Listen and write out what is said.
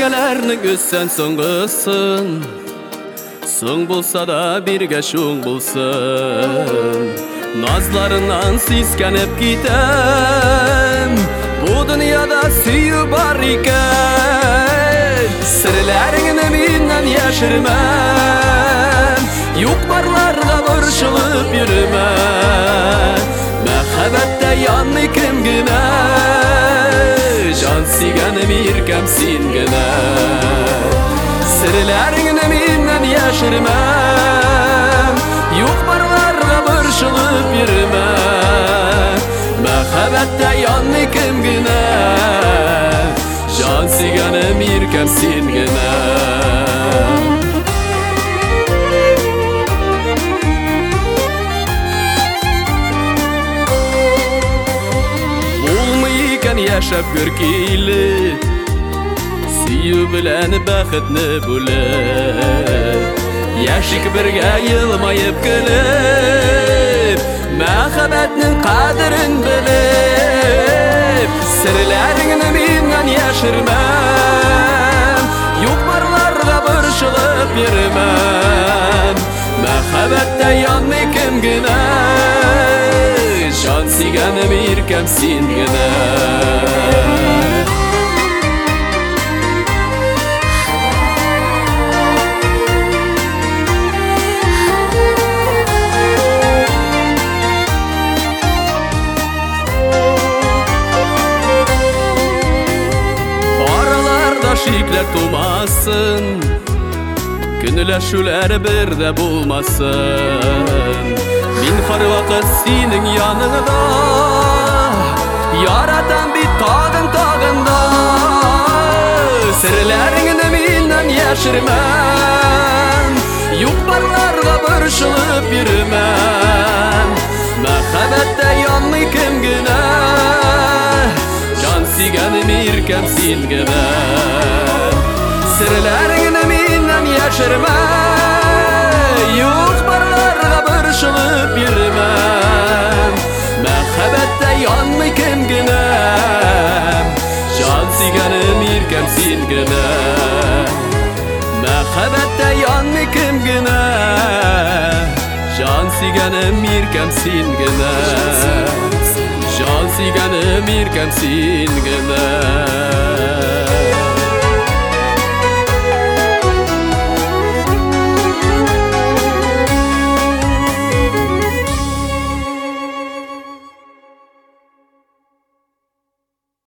Өзгелернің өссен соңғысын, соң болса да бірге шоң болсын. Назларынан сескеніп кетем, bu dünyada süyü бар екен. Сірлеріңні менен яшірмәм, юк барларға борчылып йөрмәм. Мәхәббәттә янмый кем генә, жан сөйгәнем иркәм син генә. Сірлеріңні менен яшірмәм, юк барларға борчылып йөрмәм. Мәхәббәттә янмый кем генә, жан сөйгәнем иркәм син генә. Яшап көркейлі, сүйі білән бәхетні бөліп, яшик бірге елмайып көліп, мәхәббәтнің қадірін біліп. Сірлеріңні менен яшірмәм, юк барларға борчылып йөрмәм. Мәхәббәттә янмый кем генә, жан сөйгәнем иркәм син генә. Aralarda şikler tумасын, күнләшүләр бердә булмасын. Мин һәрвакыт синең яныңда, яратам бит тагын да. Серләреңне миннән яшермәм, юк барларга борчылып йөрмәм. Мәхәббәттә янмый кем генә, жан сөйгәнем иркәм син генә. Серләреңне миннән яшермәм, юк барларга борчылып йөрмәм. Мәхәббәттә янмый кем генә, жан сөйгәнем иркәм син генә. Мәхәббәттә янмый кем генә, жан сөйгәнем иркәм син генә. Жан сөйгәнем иркәм син генә.